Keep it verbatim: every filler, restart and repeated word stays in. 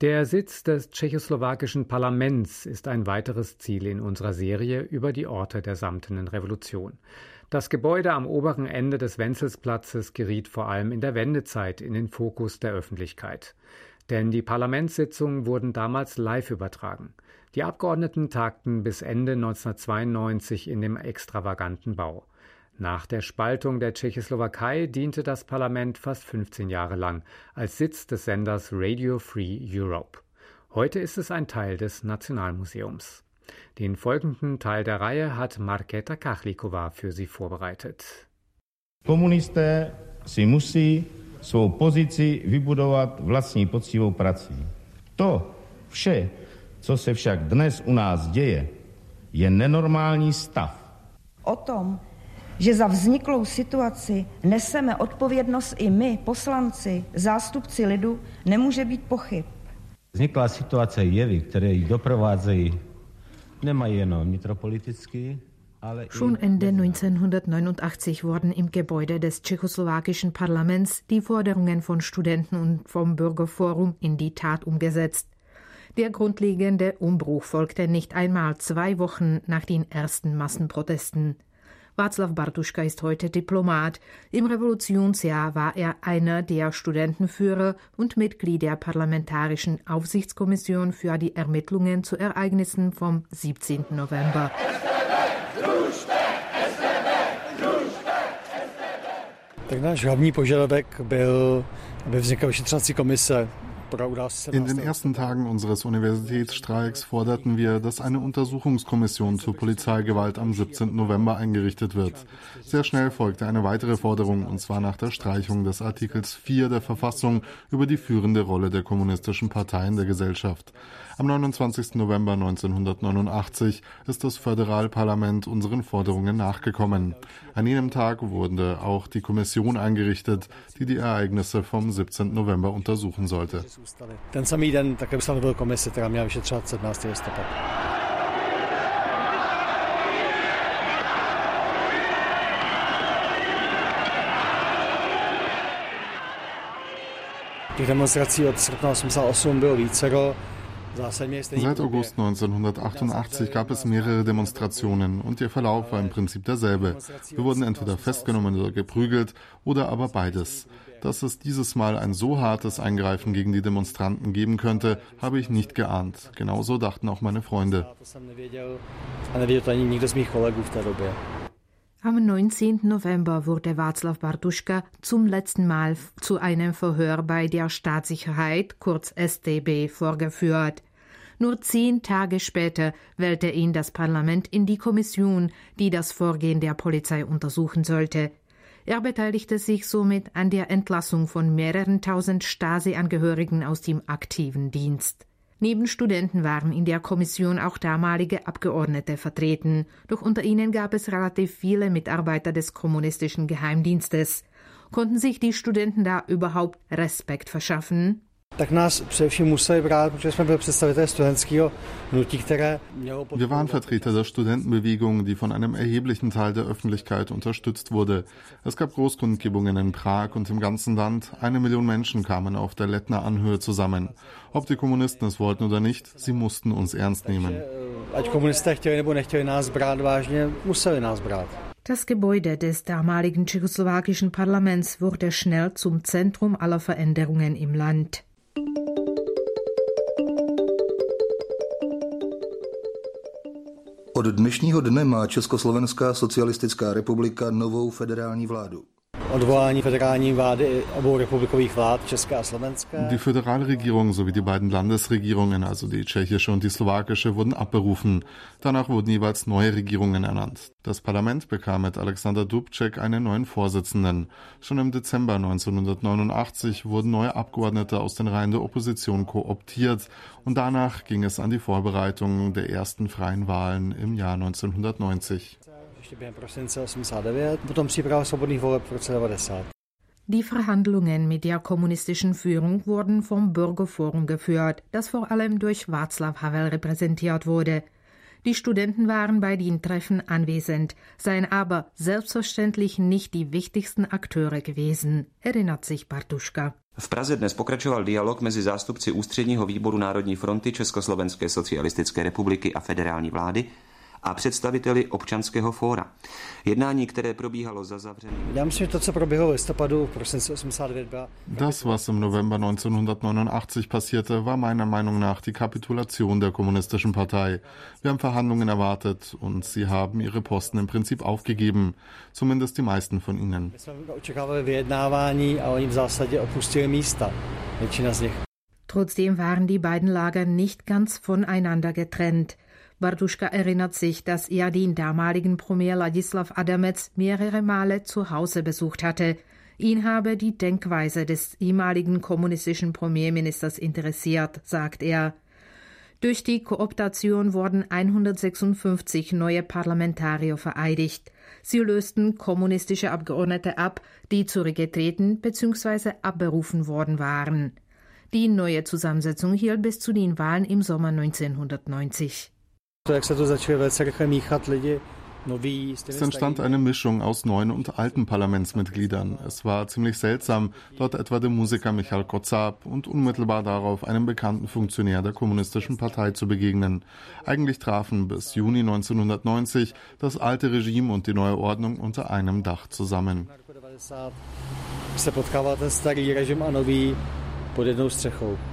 Der Sitz des tschechoslowakischen Parlaments ist ein weiteres Ziel in unserer Serie über die Orte der Samtenen Revolution. Das Gebäude am oberen Ende des Wenzelsplatzes geriet vor allem in der Wendezeit in den Fokus der Öffentlichkeit. Denn die Parlamentssitzungen wurden damals live übertragen. Die Abgeordneten tagten bis Ende neunzehnhundertzweiundneunzig in dem extravaganten Bau. Nach der Spaltung der Tschechoslowakei diente das Parlament fast fünfzehn Jahre lang als Sitz des Senders Radio Free Europe. Heute ist es ein Teil des Nationalmuseums. Den folgenden Teil der Reihe hat Markéta Kachlíková für Sie vorbereitet. Komunisté si musí svou pozici vybudovat vlastní poctivou prací. To vše, co se však dnes u nás děje, je nenormální stav. O tom, že za vzniklou situaci neseme odpovědnost i my, poslanci, zástupci lidu, nemůže být pochyb. Vzniklá situace jevy, které ji doprovázejí, nemají jenom vnitropolitický, ale Schon Ende neunzehnhundertneunundachtzig wurden im Gebäude des tschechoslowakischen Parlaments die Forderungen von Studenten und vom Bürgerforum in die Tat umgesetzt. Der grundlegende Umbruch folgte nicht einmal zwei Wochen nach den ersten Massenprotesten. Václav Bartuška ist heute Diplomat. Im Revolutionsjahr war er einer der Studentenführer und Mitglied der Parlamentarischen Aufsichtskommission für die Ermittlungen zu Ereignissen vom siebzehnten November. Tak náš hlavní požadavek byl, aby vznikla vyšetřovací komise. In den ersten Tagen unseres Universitätsstreiks forderten wir, dass eine Untersuchungskommission zur Polizeigewalt am siebzehnten November eingerichtet wird. Sehr schnell folgte eine weitere Forderung, und zwar nach der Streichung des Artikels vier der Verfassung über die führende Rolle der kommunistischen Partei in der Gesellschaft. Am neunundzwanzigsten November neunzehnhundertneunundachtzig ist das Föderalparlament unseren Forderungen nachgekommen. An jenem Tag wurde auch die Kommission eingerichtet, die die Ereignisse vom siebzehnten November untersuchen sollte. Ten samý den také ustanovil komisi, která měla vyšetřovat sedmnáctého listopadu. Těch demonstrací od srpna osmdesát osm bylo vícero. Seit August neunzehnhundertachtundachtzig gab es mehrere Demonstrationen und ihr Verlauf war im Prinzip derselbe. Wir wurden entweder festgenommen oder geprügelt oder aber beides. Dass es dieses Mal ein so hartes Eingreifen gegen die Demonstranten geben könnte, habe ich nicht geahnt. Genauso dachten auch meine Freunde. Am neunzehnten November wurde Václav Bartuška zum letzten Mal zu einem Verhör bei der Staatssicherheit, kurz S t B, vorgeführt. Nur zehn Tage später wählte ihn das Parlament in die Kommission, die das Vorgehen der Polizei untersuchen sollte. Er beteiligte sich somit an der Entlassung von mehreren tausend Stasi-Angehörigen aus dem aktiven Dienst. Neben Studenten waren in der Kommission auch damalige Abgeordnete vertreten, doch unter ihnen gab es relativ viele Mitarbeiter des kommunistischen Geheimdienstes. Konnten sich die Studenten da überhaupt Respekt verschaffen? Tak nás především museli brát, protože jsme byli představitelé studentského hnutí, které mělo podporu. Wir waren Vertreter der Studentenbewegung, die von einem erheblichen Teil der Öffentlichkeit unterstützt wurde. Es gab Großkundgebungen in Prag und im ganzen Land. Eine Million Menschen kamen auf der Lettner Anhöhe zusammen. Ob die Kommunisten es wollten oder nicht, sie mussten uns ernst nehmen. Ať komunisté chtěli nebo nechtěli nás brát vážně, museli nás brát. Das Gebäude des damaligen tschechoslowakischen Parlaments wurde schnell zum Zentrum aller Veränderungen im Land. Od dnešního dne má Československá socialistická republika novou federální vládu. Odvolání federální vlády obou republikových vlád, České a Slovenské. Die Föderalregierung sowie die beiden Landesregierungen, also die tschechische und die slowakische, wurden abberufen. Danach wurden jeweils neue Regierungen ernannt. Das Parlament bekam mit Alexander Dubček einen neuen Vorsitzenden. Schon im Dezember neunzehnhundertneunundachtzig wurden neue Abgeordnete aus den Reihen der Opposition kooptiert und danach ging es an die Vorbereitung der ersten freien Wahlen im Jahr neunzehnhundertneunzig. Die Verhandlungen mit der kommunistischen Führung wurden vom Bürgerforum geführt, das vor allem durch Václav Havel repräsentiert wurde. Die Studenten waren bei den Treffen anwesend, seien aber selbstverständlich nicht die wichtigsten Akteure gewesen, erinnert sich Bartuška. V Praze dnes pokračoval dialog mezi zástupci Ústředního výboru Národní fronty Československé socialistické republiky a federální vlády a představiteli občanského fóra. Jednání, které probíhalo za zavřenými... Já myslím, že to, co proběhlo v listopadu v prosinci osmdesát devět, byla... Das, was im November neunzehnhundertneunundachtzig passierte, war meiner Meinung nach die Kapitulation der Kommunistischen Partei. Wir haben Verhandlungen erwartet und sie haben ihre Posten im Prinzip aufgegeben. Zumindest die meisten von ihnen. My jsme očekávali vyjednávání a oni v zásadě opustili místa. Většina z nich. Trotzdem waren die beiden Lager nicht ganz voneinander getrennt. Bartuška erinnert sich, dass er den damaligen Premier Ladislav Adamec mehrere Male zu Hause besucht hatte. Ihn habe die Denkweise des ehemaligen kommunistischen Premierministers interessiert, sagt er. Durch die Kooptation wurden hundertsechsundfünfzig neue Parlamentarier vereidigt. Sie lösten kommunistische Abgeordnete ab, die zurückgetreten bzw. abberufen worden waren. Die neue Zusammensetzung hielt bis zu den Wahlen im Sommer neunzehnhundertneunzig. Es entstand eine Mischung aus neuen und alten Parlamentsmitgliedern. Es war ziemlich seltsam, dort etwa dem Musiker Michal Kotzab und unmittelbar darauf einem bekannten Funktionär der Kommunistischen Partei zu begegnen. Eigentlich trafen bis Juni neunzehnhundertneunzig das alte Regime und die neue Ordnung unter einem Dach zusammen. Se potkával ten starý režim a nový pod jednou střechou.